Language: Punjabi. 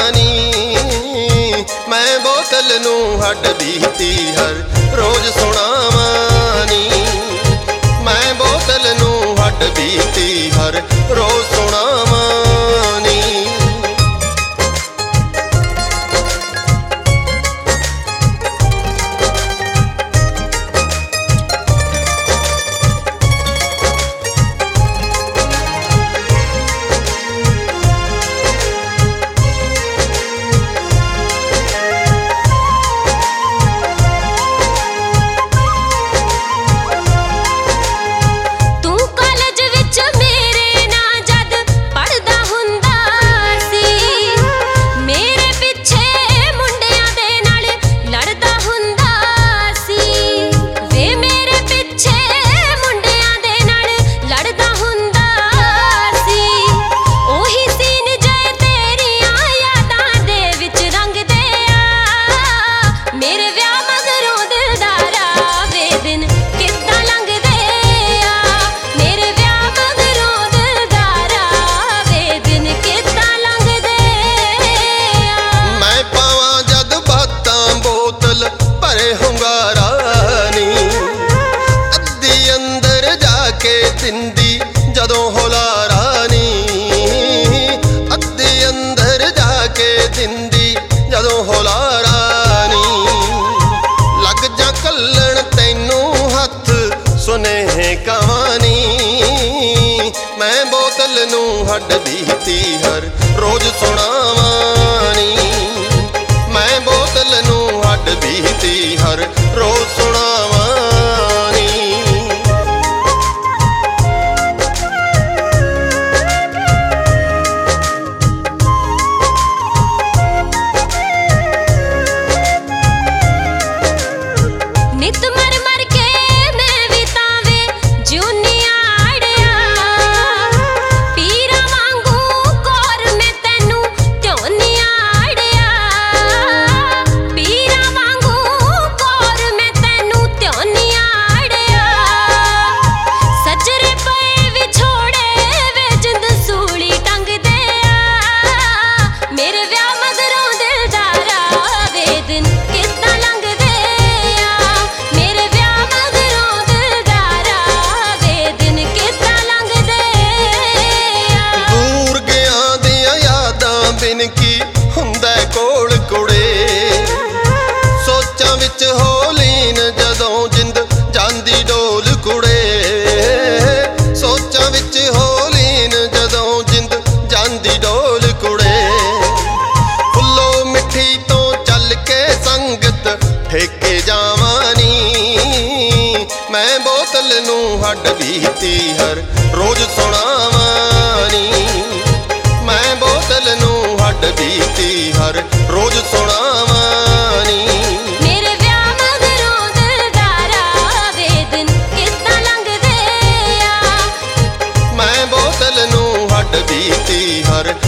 ਨੀ। ਮੈਂ ਬੋਤਲ ਨੂੰ ਹੱਡ ਬੀਤੀ ਹਰ ਰੋਜ਼ ਸੁਣਾਵਾਂ ਨੀ। ਮੈਂ ਬੋਤਲ ਨੂੰ ਹੱਡ ਬੀਤੀ ਹਰ ਰੋਜ਼ ਸੁਣਾਵਾਂ ਨੀ। ਦਿੰਦੀ ਜਦੋਂ ਹੁਲਾਰਾ ਨੀ। ਅੱਧੀ ਅੰਦਰ ਜਾ ਕੇ ਦਿੰਦੀ ਜਦੋਂ ਹੁਲਾਰਾ ਨੀ। ਲੱਗ ਜਾ ਕੱਲਣ ਤੈਨੂੰ ਹੱਥ ਸੁਨੇਹੇ ਕਵਾਂ ਨੀ। ਮੈਂ ਬੋਤਲ ਨੂੰ ਹੱਡ ਬੀਤੀ ਹਰ ਰੋਜ਼ ਸੁਣਾਵਾਂ ਨੀ। ਮੈਂ ਬੋਤਲ ਨੂੰ ਹੱਡ ਬੀਤੀ ਹਰ ਰੋਜ਼ ਸੁਣਾਵਾਂ ਨੀ। ਨਿਤ ਮਰ ਮਰ ਕੇ ਮੈਂ ਵੀ ਤਾਵੇ ਜਿਉਨੀਆਂ ਅੜਿਆ। ਪੀਰਾਂ ਵਾਂਗੂ ਕੋਰ ਮੈਂ ਤੈਨੂੰ ਧਿਉਨੀਆਂ ਅੜਿਆ। ਪੀਰਾਂ ਵਾਂਗੂ ਕੋਰ ਮੈਂ ਤੈਨੂੰ ਧਿਉਨੀਆਂ ਅੜਿਆ। ਸੱਜਰੇ ਪਏ ਵਿਛੋੜੇ ਵੇ ਜਿੰਦ ਸੂਲੀ ਟੰਗਦੇ ਆ। ਮੇਰੇ ਵਿਆਹ ਮਗਰੋਂ ਦਿਲਦਾਰਾ ਵੇ ਦਿਨ ਕਿੱਦਾਂ ਲੰਘਦੇ ਆ। ਮੇਰੇ ਵਿਆਹ ਮਗਰੋਂ ਦਿਲਦਾਰਾ ਵੇ ਦਿਨ ਕਿੱਦਾਂ ਲੰਘਦੇ ਆ। ਦੂਰ ਗਿਆ ਦੀਆਂ ਯਾਦਾਂ ਬਿਨ ਕੀ ਹੁੰਦਾ ਕੋਲ ਕੁੜੇ। ਸੋਚਾਂ ਵਿੱਚ ਹੋ ਲੀਨ ਜਦੋਂ ਜਿੰਦ ਜਾਂਦੀ ਡੋਲ ਕੁੜੇ। ਸੋਚਾਂ ਵਿੱਚ ਹੋ ਲੀਨ ਜਦੋਂ ਜਿੰਦ ਜਾਂਦੀ ਡੋਲ ਕੁੜੇ। ਫੁੱਲੋ ਮਿੱਠੀ ਤੋਂ ਚੱਲ ਕੇ ਸੰਗਤ ਠੇਕੇ ਜਾਵਾਂ ਨੀ। ਮੈਂ ਬੋਤਲ ਨੂੰ ਹੱਡ ਬੀਤੀ ਹਰ ਰੋਜ਼ ਸੁਣਾਵਾਂ ਨੀ। ਮੈਂ ਬੋਤਲ ਨੂੰ ਹੱਡ ਬੀਤੀ ਹਰ ਰੋਜ਼ ਸੁਣਾਵਾਂ ਨੀ। ਮੇਰੇ ਵਿਆਹ ਮਗਰੋਂ ਦਿਲਦਾਰਾ ਵੇ ਦਿਨ ਕਿੱਦਾਂ ਲੰਘਦੇ ਆ। ਮੈਂ ਬੋਤਲ ਨੂੰ ਹੱਡ ਬੀਤੀ ਹਰ